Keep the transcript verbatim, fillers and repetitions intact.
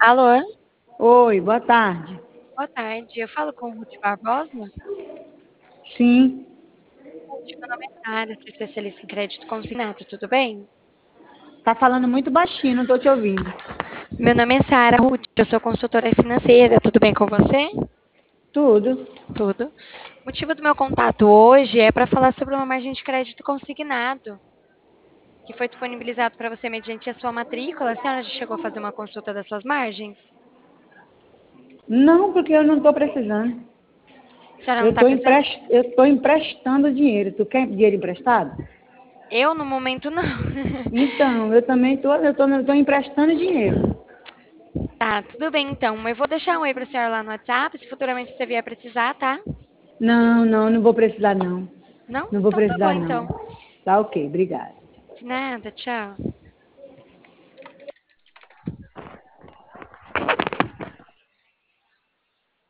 Alô? Oi, boa tarde. Boa tarde, eu falo com Ruth Barbosa? Sim, Ruth, meu nome é Sara, sou especialista em crédito consignado, tudo bem? tá falando muito baixinho, não tô te ouvindo. Meu nome é Sara, Ruth, eu sou consultora financeira, tudo bem com você? Tudo. Tudo. O motivo do meu contato hoje é para falar sobre uma margem de crédito consignado, que foi disponibilizado para você mediante a sua matrícula. A senhora já chegou a fazer uma consulta das suas margens? Não, porque eu não tô precisando. A senhora não Eu está tô, precisando? empres... eu tô emprestando dinheiro. Tu quer dinheiro emprestado? Eu, no momento, não. Então, eu também tô, eu tô, eu tô emprestando dinheiro. Tá, tudo bem então. Eu vou deixar um oi para a senhora lá no WhatsApp, se futuramente você vier precisar, tá? Não, não, não vou precisar não. Não? Não vou Então tá bom, precisar então. não. Tá ok, obrigada. De nada, tchau.